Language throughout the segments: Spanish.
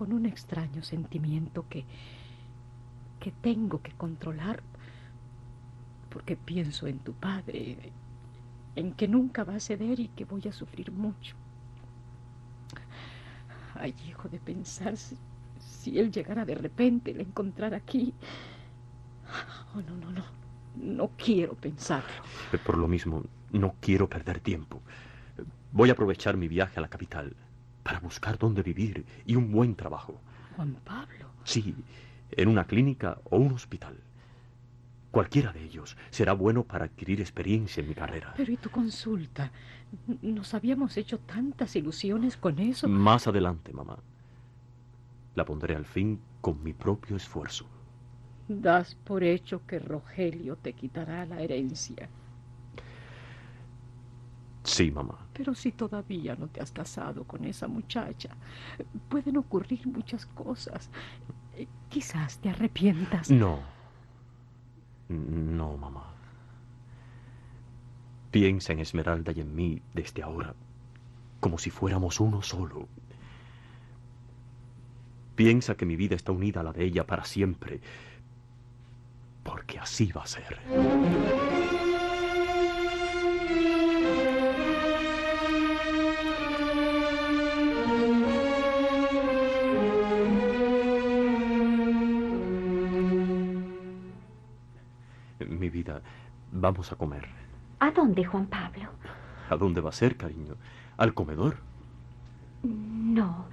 con un extraño sentimiento que tengo que controlar, porque pienso en tu padre, en que nunca va a ceder y que voy a sufrir mucho. Ay, hijo, de pensar si él llegara de repente y le encontrara aquí. Oh, no, no, no. No quiero pensarlo. Por lo mismo, no quiero perder tiempo. Voy a aprovechar mi viaje a la capital para buscar dónde vivir y un buen trabajo. Juan Pablo. Sí, en una clínica o un hospital. Cualquiera de ellos será bueno para adquirir experiencia en mi carrera. Pero ¿y tu consulta? Nos habíamos hecho tantas ilusiones con eso. Más adelante, mamá. La pondré al fin con mi propio esfuerzo. Das por hecho que Rogelio te quitará la herencia. Sí, mamá. Pero si todavía no te has casado con esa muchacha, pueden ocurrir muchas cosas. Quizás te arrepientas. No. No, mamá. Piensa en Esmeralda y en mí desde ahora, como si fuéramos uno solo. Piensa que mi vida está unida a la de ella para siempre, porque así va a ser. Mi vida, vamos a comer. ¿A dónde, Juan Pablo? ¿A dónde va a ser, cariño? ¿Al comedor? No,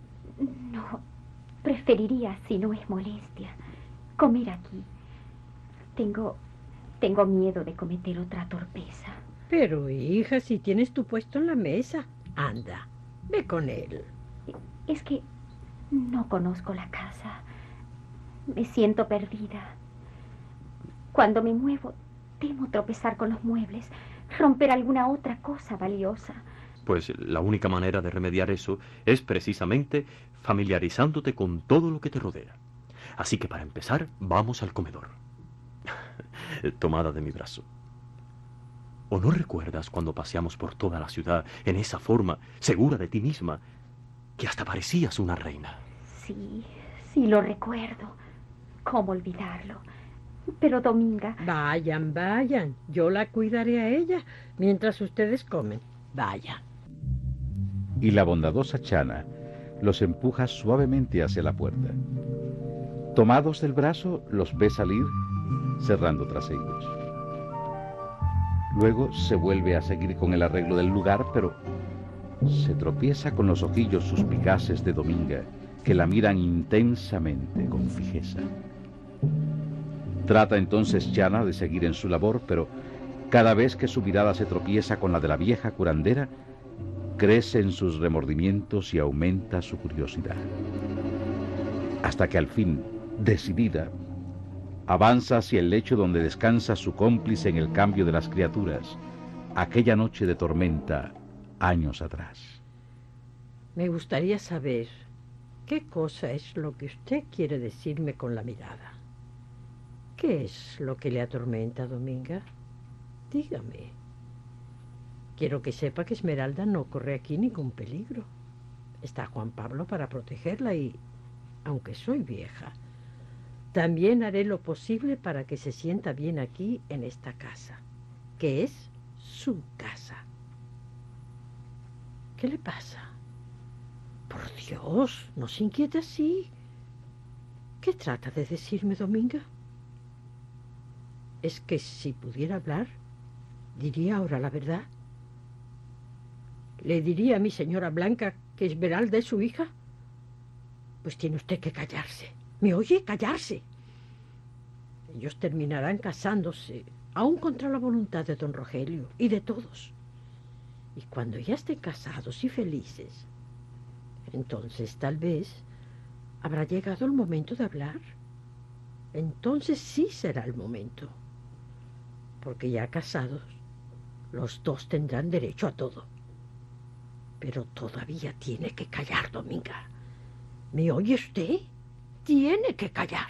preferiría, si no es molestia, comer aquí. Tengo miedo de cometer otra torpeza. Pero, hija, si tienes tu puesto en la mesa, anda, ve con él. Es que no conozco la casa. Me siento perdida. Cuando me muevo, temo tropezar con los muebles, romper alguna otra cosa valiosa. Pues la única manera de remediar eso es precisamente familiarizándote con todo lo que te rodea. Así que para empezar, vamos al comedor. Tomada de mi brazo. ¿O no recuerdas cuando paseamos por toda la ciudad en esa forma, segura de ti misma, que hasta parecías una reina? Sí, lo recuerdo. ¿Cómo olvidarlo? Pero, Dominga... Vayan. Yo la cuidaré a ella mientras ustedes comen. Vayan. Y la bondadosa Chana los empuja suavemente hacia la puerta. Tomados del brazo, los ve salir, cerrando tras ellos. Luego se vuelve a seguir con el arreglo del lugar, pero se tropieza con los ojillos suspicaces de Dominga, que la miran intensamente, con fijeza. Trata entonces Chana de seguir en su labor, pero cada vez que su mirada se tropieza con la de la vieja curandera, crecen sus remordimientos y aumenta su curiosidad. Hasta que al fin, decidida, avanza hacia el lecho donde descansa su cómplice en el cambio de las criaturas, aquella noche de tormenta, años atrás. Me gustaría saber qué cosa es lo que usted quiere decirme con la mirada. ¿Qué es lo que le atormenta, Dominga? Dígame. Quiero que sepa que Esmeralda no corre aquí ningún peligro. Está Juan Pablo para protegerla y, aunque soy vieja, también haré lo posible para que se sienta bien aquí en esta casa, que es su casa. ¿Qué le pasa? Por Dios, no se inquiete así. ¿Qué trata de decirme, Dominga? Es que si pudiera hablar, diría ahora la verdad. ¿Le diría a mi señora Blanca que Esmeralda es su hija? Pues tiene usted que callarse. ¿Me oye? Callarse. Ellos terminarán casándose, aún contra la voluntad de don Rogelio y de todos. Y cuando ya estén casados y felices, entonces tal vez habrá llegado el momento de hablar. Entonces sí será el momento. Porque ya casados, los dos tendrán derecho a todo. Pero todavía tiene que callar, Dominga. ¿Me oye usted? Tiene que callar.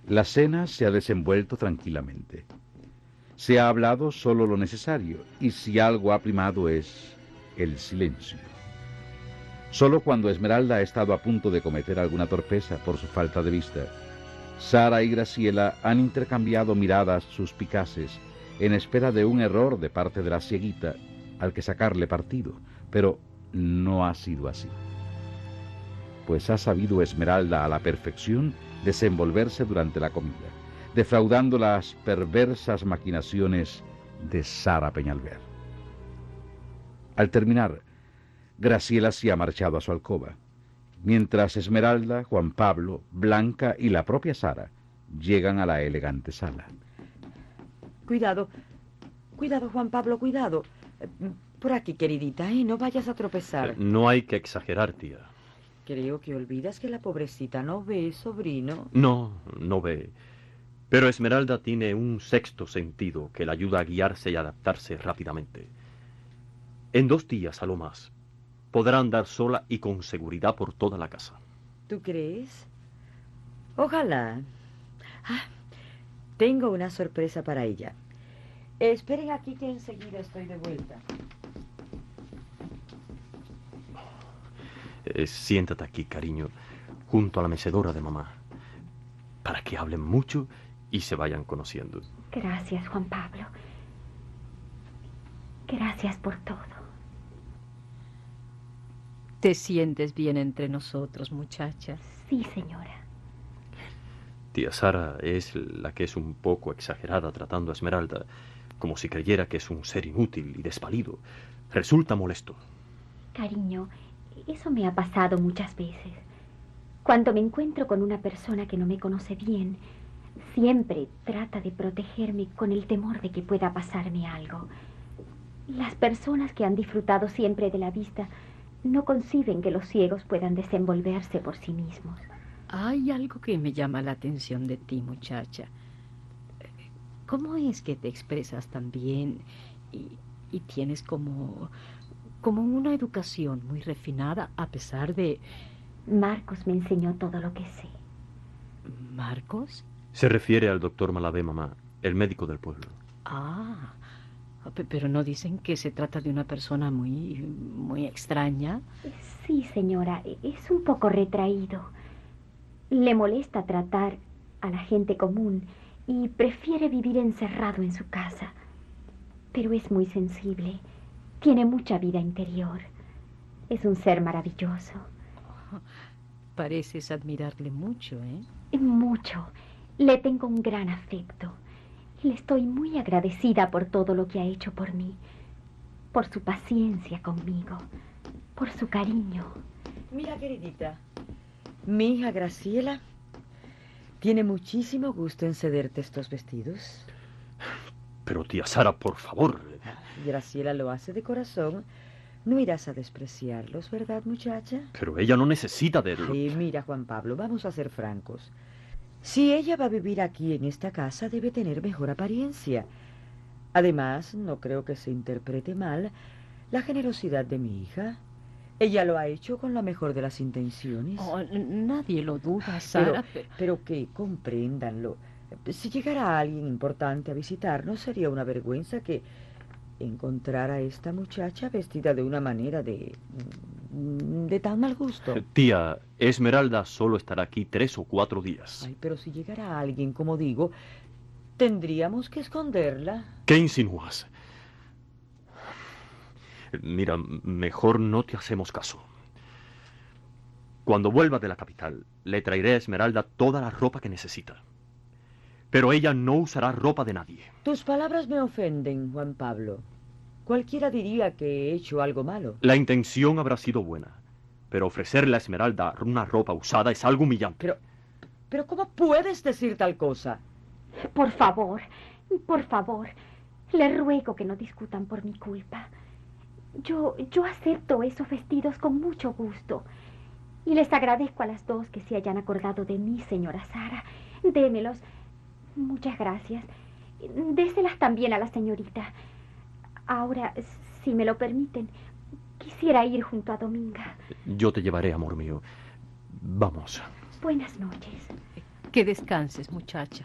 La cena se ha desenvuelto tranquilamente. Se ha hablado solo lo necesario, y si algo ha primado es el silencio. Solo cuando Esmeralda ha estado a punto de cometer alguna torpeza por su falta de vista, Sara y Graciela han intercambiado miradas suspicaces en espera de un error de parte de la cieguita al que sacarle partido, pero no ha sido así. Pues ha sabido Esmeralda a la perfección desenvolverse durante la comida, defraudando las perversas maquinaciones de Sara Peñalver. Al terminar, Graciela se ha marchado a su alcoba, mientras Esmeralda, Juan Pablo, Blanca y la propia Sara llegan a la elegante sala. Cuidado, Juan Pablo, cuidado. Por aquí, queridita, no vayas a tropezar. No hay que exagerar, tía. Creo que olvidas que la pobrecita no ve, sobrino. No, no ve. Pero Esmeralda tiene un sexto sentido que le ayuda a guiarse y adaptarse rápidamente. En 2 días, a lo más, podrá andar sola y con seguridad por toda la casa. ¿Tú crees? Ojalá. Tengo una sorpresa para ella. Esperen aquí que enseguida estoy de vuelta. Siéntate aquí, cariño, junto a la mecedora de mamá, para que hablen mucho y se vayan conociendo. Gracias, Juan Pablo. Gracias por todo. ¿Te sientes bien entre nosotros, muchacha? Sí, señora. Tía Sara es la que es un poco exagerada tratando a Esmeralda, como si creyera que es un ser inútil y desvalido. Resulta molesto. Cariño, eso me ha pasado muchas veces. Cuando me encuentro con una persona que no me conoce bien, siempre trata de protegerme con el temor de que pueda pasarme algo. Las personas que han disfrutado siempre de la vista no conciben que los ciegos puedan desenvolverse por sí mismos. Hay algo que me llama la atención de ti, muchacha. ¿Cómo es que te expresas tan bien y tienes como una educación muy refinada a pesar de... Marcos me enseñó todo lo que sé. ¿Marcos? Se refiere al doctor Malavé, mamá, el médico del pueblo. Pero no dicen que se trata de una persona muy extraña. Sí, señora, es un poco retraído. Le molesta tratar a la gente común y prefiere vivir encerrado en su casa. Pero es muy sensible. Tiene mucha vida interior. Es un ser maravilloso. Pareces admirarle mucho, ¿eh? Mucho. Le tengo un gran afecto. Le estoy muy agradecida por todo lo que ha hecho por mí. Por su paciencia conmigo. Por su cariño. Mira, queridita, mi hija Graciela tiene muchísimo gusto en cederte estos vestidos. Pero tía Sara, por favor. Graciela lo hace de corazón. No irás a despreciarlos, ¿verdad, muchacha? Pero ella no necesita de... Sí, mira, Juan Pablo, vamos a ser francos. Si ella va a vivir aquí en esta casa, debe tener mejor apariencia. Además, no creo que se interprete mal la generosidad de mi hija. Ella lo ha hecho con la mejor de las intenciones. Nadie lo duda, Sara. Pero que compréndanlo. Si llegara alguien importante a visitarnos, sería una vergüenza que encontrara a esta muchacha vestida de una manera de tan mal gusto. Tía, Esmeralda solo estará aquí 3 o 4 días. Ay, pero si llegara alguien, como digo, tendríamos que esconderla. ¿Qué insinúas? Mira, mejor no te hacemos caso. Cuando vuelva de la capital, le traeré a Esmeralda toda la ropa que necesita. Pero ella no usará ropa de nadie. Tus palabras me ofenden, Juan Pablo. Cualquiera diría que he hecho algo malo. La intención habrá sido buena, pero ofrecerle a Esmeralda una ropa usada es algo humillante. Pero ¿cómo puedes decir tal cosa? Por favor, le ruego que no discutan por mi culpa. Yo acepto esos vestidos con mucho gusto. Y les agradezco a las dos que se hayan acordado de mí, señora Sara. Démelos. Muchas gracias. Déselas también a la señorita. Ahora, si me lo permiten, quisiera ir junto a Dominga. Yo te llevaré, amor mío. Vamos. Buenas noches. Que descanses, muchacha.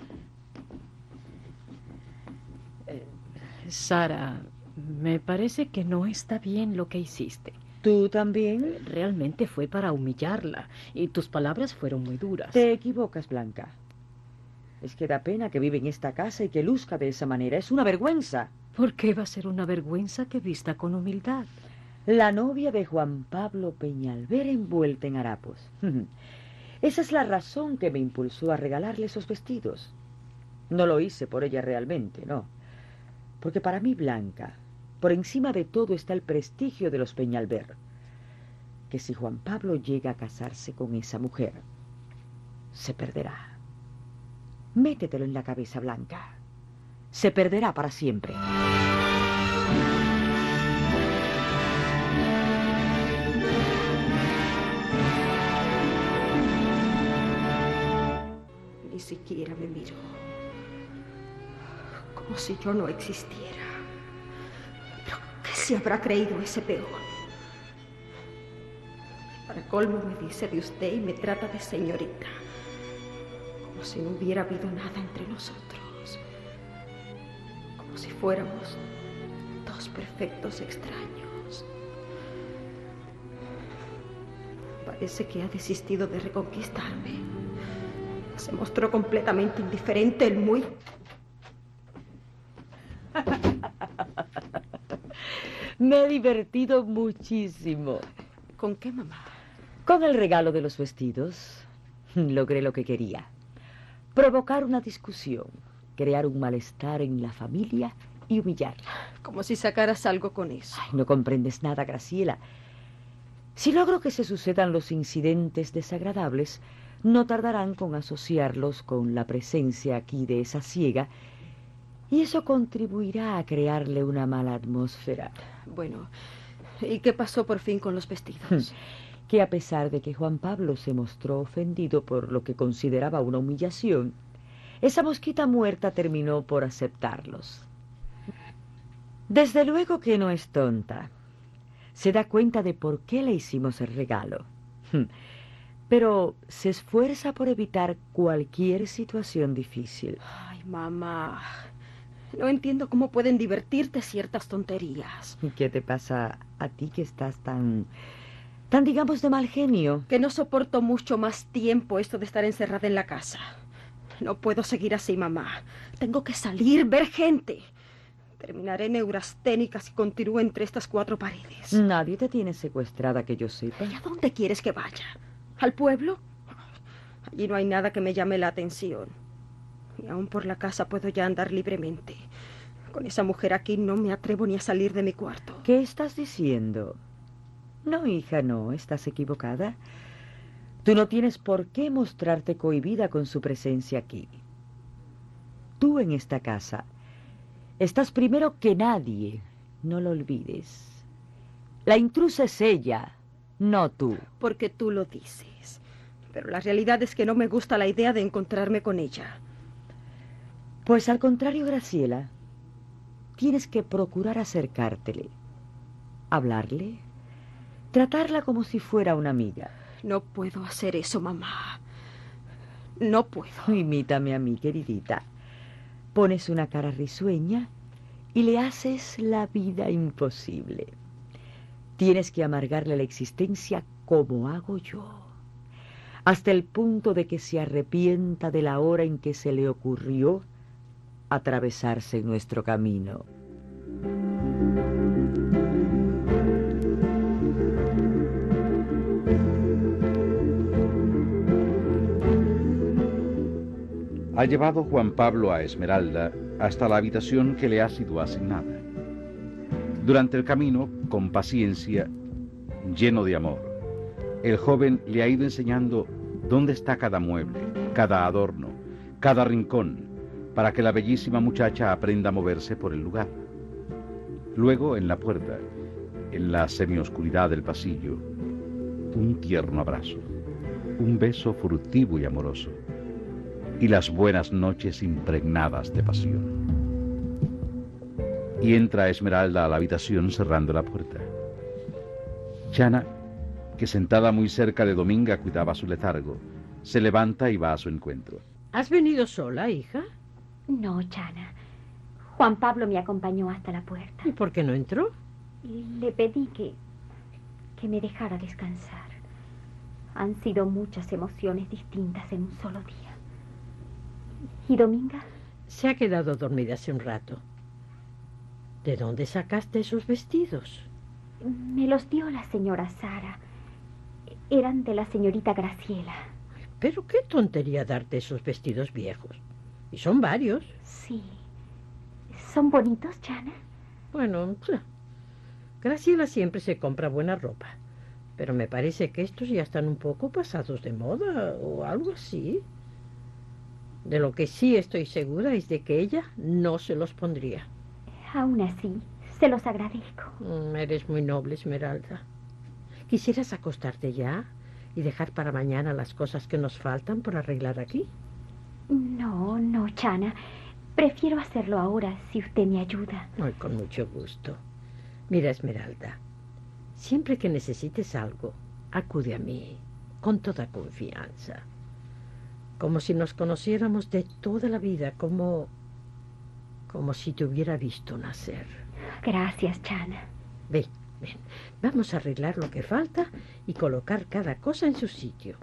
Sara, me parece que no está bien lo que hiciste. ¿Tú también? Realmente fue para humillarla y tus palabras fueron muy duras. Te equivocas, Blanca. Es que da pena que vive en esta casa y que luzca de esa manera. Es una vergüenza. ¿Por qué va a ser una vergüenza que vista con humildad? La novia de Juan Pablo Peñalver envuelta en harapos. Esa es la razón que me impulsó a regalarle esos vestidos. No lo hice por ella realmente, no. Porque para mí, Blanca, por encima de todo está el prestigio de los Peñalver. Que si Juan Pablo llega a casarse con esa mujer, se perderá. Métetelo en la cabeza, Blanca. Se perderá para siempre. Ni siquiera me miró. Como si yo no existiera. ¿Pero qué se habrá creído ese peón? Para colmo me dice de usted y me trata de señorita. Como si no hubiera habido nada entre nosotros. Como si fuéramos dos perfectos extraños. Parece que ha desistido de reconquistarme. Se mostró completamente indiferente, el muy... Me he divertido muchísimo. ¿Con qué, mamá? Con el regalo de los vestidos. Logré lo que quería. Provocar una discusión, crear un malestar en la familia y humillarla. Como si sacaras algo con eso. Ay, no comprendes nada, Graciela. Si logro que se sucedan los incidentes desagradables, no tardarán con asociarlos con la presencia aquí de esa ciega, y eso contribuirá a crearle una mala atmósfera. Bueno, ¿y qué pasó por fin con los vestidos? Que a pesar de que Juan Pablo se mostró ofendido por lo que consideraba una humillación, esa mosquita muerta terminó por aceptarlos. Desde luego que no es tonta. Se da cuenta de por qué le hicimos el regalo. Pero se esfuerza por evitar cualquier situación difícil. Ay, mamá, no entiendo cómo pueden divertirte ciertas tonterías. ¿Y qué te pasa a ti que estás tan digamos, de mal genio? Que no soporto mucho más tiempo esto de estar encerrada en la casa. No puedo seguir así, mamá. Tengo que salir, ver gente. Terminaré neurasténica si continúo entre estas cuatro paredes. Nadie te tiene secuestrada que yo sepa. ¿Y a dónde quieres que vaya? ¿Al pueblo? Allí no hay nada que me llame la atención. Y aún por la casa puedo ya andar libremente. Con esa mujer aquí no me atrevo ni a salir de mi cuarto. ¿Qué estás diciendo? No, hija, no, estás equivocada. Tú no tienes por qué mostrarte cohibida con su presencia aquí. Tú en esta casa estás primero que nadie, no lo olvides. La intrusa es ella, no tú. Porque tú lo dices. Pero la realidad es que no me gusta la idea de encontrarme con ella. Pues al contrario, Graciela, tienes que procurar acercártele, hablarle, tratarla como si fuera una amiga. No puedo hacer eso, mamá. No puedo. Imítame a mí, queridita. Pones una cara risueña y le haces la vida imposible. Tienes que amargarle la existencia como hago yo, hasta el punto de que se arrepienta de la hora en que se le ocurrió atravesarse nuestro camino. Ha llevado Juan Pablo a Esmeralda hasta la habitación que le ha sido asignada. Durante el camino, con paciencia, lleno de amor, el joven le ha ido enseñando dónde está cada mueble, cada adorno, cada rincón, para que la bellísima muchacha aprenda a moverse por el lugar. Luego, en la puerta, en la semioscuridad del pasillo, un tierno abrazo, un beso furtivo y amoroso, y las buenas noches impregnadas de pasión. Y entra Esmeralda a la habitación cerrando la puerta. Chana, que sentada muy cerca de Dominga cuidaba su letargo, Se levanta y va a su encuentro. ¿Has venido sola, hija? No, Chana. Juan Pablo me acompañó hasta la puerta. ¿Y por qué no entró? Le pedí que me dejara descansar. Han sido muchas emociones distintas en un solo día. ¿Y Dominga? Se ha quedado dormida hace un rato. ¿De dónde sacaste esos vestidos? Me los dio la señora Sara. Eran de la señorita Graciela. Pero qué tontería darte esos vestidos viejos. Y son varios. Sí. ¿Son bonitos, Chana? Bueno, Graciela siempre se compra buena ropa. Pero me parece que estos ya están un poco pasados de moda o algo así. De lo que sí estoy segura es de que ella no se los pondría. Aún así, se los agradezco. Eres muy noble, Esmeralda. ¿Quisieras acostarte ya y dejar para mañana las cosas que nos faltan por arreglar aquí? No, Chana. Prefiero hacerlo ahora, si usted me ayuda. Ay, con mucho gusto. Mira, Esmeralda, siempre que necesites algo, acude a mí, con toda confianza. Como si nos conociéramos de toda la vida, como si te hubiera visto nacer. Gracias, Chana. Ven, vamos a arreglar lo que falta y colocar cada cosa en su sitio.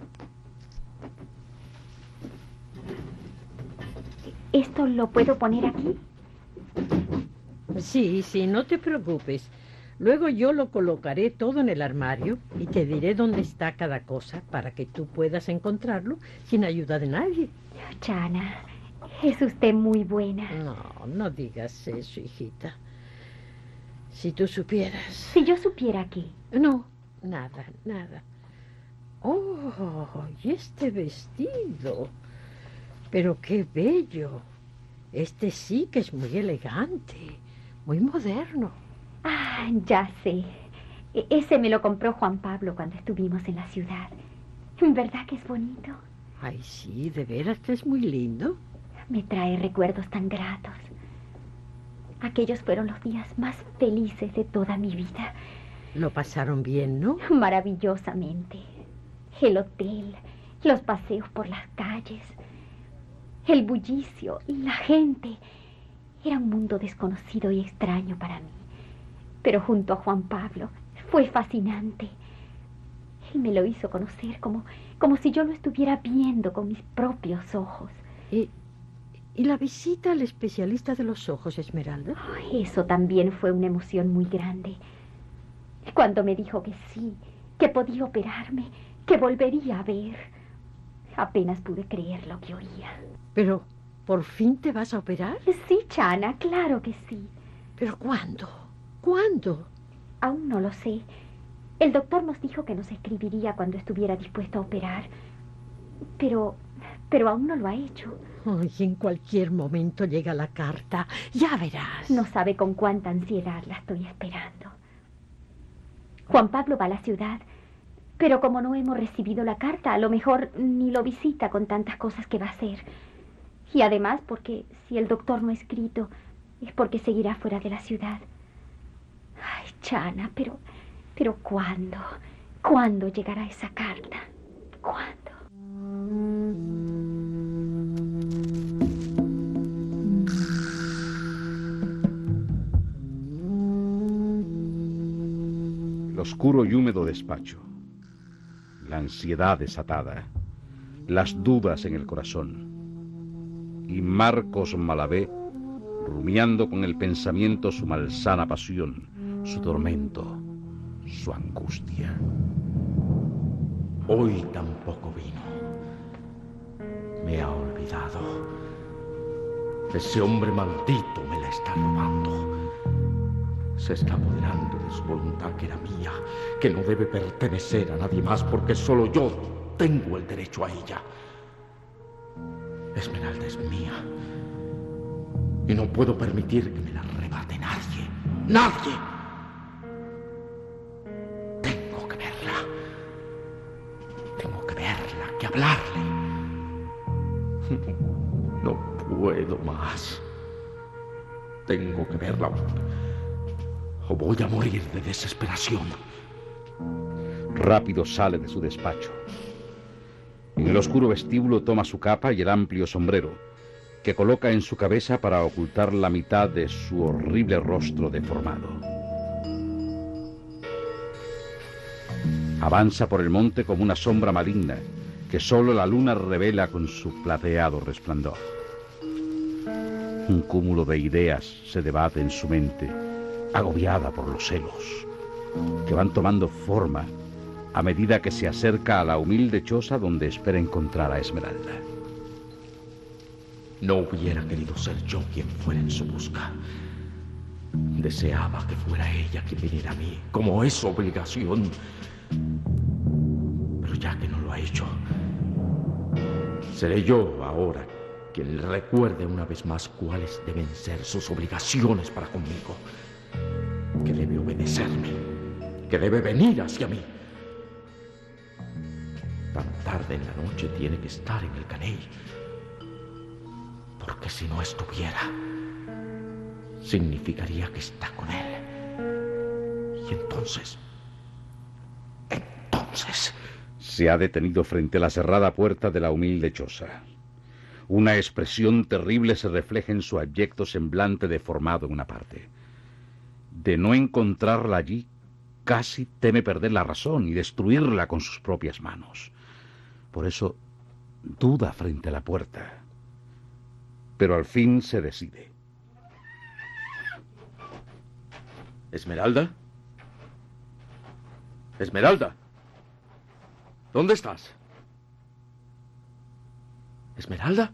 ¿Esto lo puedo poner aquí? Sí, no te preocupes. Luego yo lo colocaré todo en el armario y te diré dónde está cada cosa para que tú puedas encontrarlo sin ayuda de nadie. Chana, es usted muy buena. No digas eso, hijita. Si tú supieras... Si yo supiera qué. No, nada. Oh, y este vestido. Pero qué bello. Este sí que es muy elegante, muy moderno. Ah, ya sé. Ese me lo compró Juan Pablo cuando estuvimos en la ciudad. ¿Verdad que es bonito? Ay, sí, de veras que es muy lindo. Me trae recuerdos tan gratos. Aquellos fueron los días más felices de toda mi vida. Lo pasaron bien, ¿no? Maravillosamente. El hotel, los paseos por las calles, el bullicio y la gente. Era un mundo desconocido y extraño para mí. Pero junto a Juan Pablo fue fascinante. Él me lo hizo conocer como si yo lo estuviera viendo con mis propios ojos. ¿Y la visita al especialista de los ojos, Esmeralda? Eso también fue una emoción muy grande. Cuando me dijo que sí, que podía operarme, que volvería a ver, apenas pude creer lo que oía. Pero, ¿por fin te vas a operar? Sí, Chana, claro que sí. ¿Pero cuándo? ¿Cuándo? Aún no lo sé. El doctor nos dijo que nos escribiría cuando estuviera dispuesto a operar. Pero aún no lo ha hecho. Ay, en cualquier momento llega la carta. Ya verás. No sabe con cuánta ansiedad la estoy esperando. Juan Pablo va a la ciudad, pero como no hemos recibido la carta, a lo mejor ni lo visita con tantas cosas que va a hacer. Y además, porque si el doctor no ha escrito, es porque seguirá fuera de la ciudad. Ay, Chana, pero ¿cuándo? ¿Cuándo llegará esa carta? ¿Cuándo? El oscuro y húmedo despacho, la ansiedad desatada, las dudas en el corazón, y Marcos Malavé rumiando con el pensamiento su malsana pasión, su tormento, su angustia. Hoy tampoco vino. Me ha olvidado. Ese hombre maldito me la está robando. Se está apoderando de su voluntad, que era mía, que no debe pertenecer a nadie más porque solo yo tengo el derecho a ella. Esmeralda es mía y no puedo permitir que me la arrebate nadie. ¡Nadie! Tengo que verla. Tengo que verla, que hablarle. No puedo más. Tengo que verla o voy a morir de desesperación. Rápido sale de su despacho. En el oscuro vestíbulo toma su capa y el amplio sombrero, que coloca en su cabeza para ocultar la mitad de su horrible rostro deformado. Avanza por el monte como una sombra maligna que solo la luna revela con su plateado resplandor. Un cúmulo de ideas se debate en su mente, agobiada por los celos, que van tomando forma a medida que se acerca a la humilde choza donde espera encontrar a Esmeralda. No hubiera querido ser yo quien fuera en su busca. Deseaba que fuera ella quien viniera a mí, como es su obligación. Pero ya que no lo ha hecho, seré yo ahora quien le recuerde una vez más cuáles deben ser sus obligaciones para conmigo. Que debe obedecerme, que debe venir hacia mí. Tan tarde en la noche tiene que estar en el caney, porque si no estuviera, significaría que está con él. Y entonces... Se ha detenido frente a la cerrada puerta de la humilde choza. Una expresión terrible se refleja en su abyecto semblante deformado en una parte. De no encontrarla allí, casi teme perder la razón y destruirla con sus propias manos. Por eso duda frente a la puerta. Pero al fin se decide. ¿Esmeralda? ¡Esmeralda! ¿Dónde estás? ¿Esmeralda?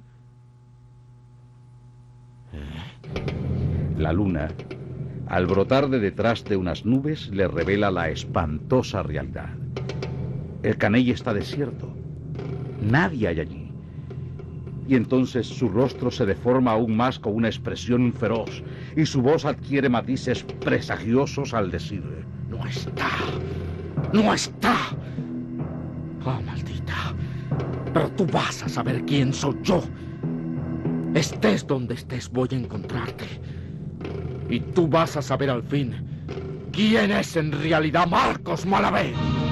La luna, al brotar de detrás de unas nubes, le revela la espantosa realidad. El caney está desierto. Nadie hay allí. Y entonces su rostro se deforma aún más con una expresión feroz, y su voz adquiere matices presagiosos al decir: ¡No está! ¡No está! ¡Oh, maldita! Pero tú vas a saber quién soy yo. Estés donde estés, voy a encontrarte. Y tú vas a saber al fin quién es en realidad Marcos Malavé.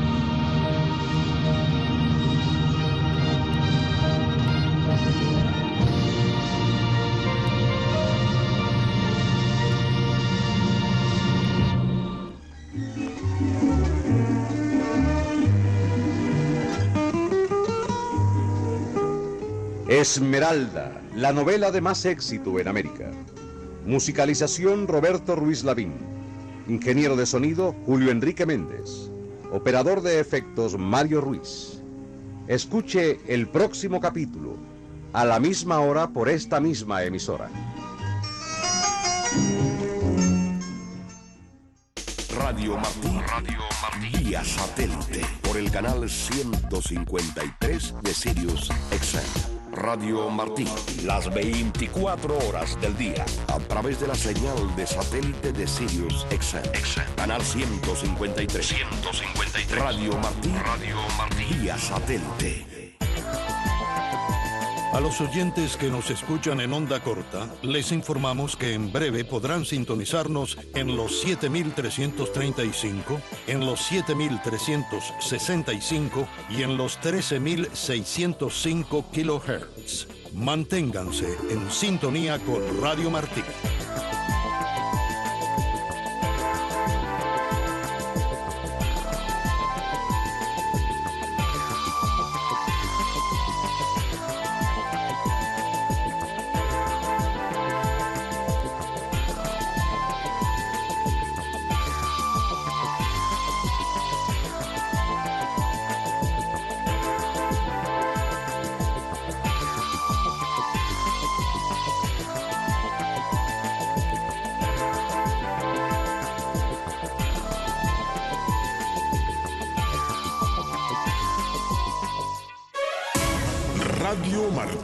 Esmeralda, la novela de más éxito en América. Musicalización Roberto Ruiz Lavín. Ingeniero de sonido Julio Enrique Méndez. Operador de efectos Mario Ruiz. Escuche el próximo capítulo a la misma hora por esta misma emisora. Radio Martí. Vía satélite por el canal 153 de Sirius XM. Radio Martí, las 24 horas del día, a través de la señal de satélite de Sirius XM. Canal 153. Radio Martí. Vía satélite. A los oyentes que nos escuchan en onda corta, les informamos que en breve podrán sintonizarnos en los 7335, en los 7365 y en los 13605 kHz. Manténganse en sintonía con Radio Martí. Radio Martí.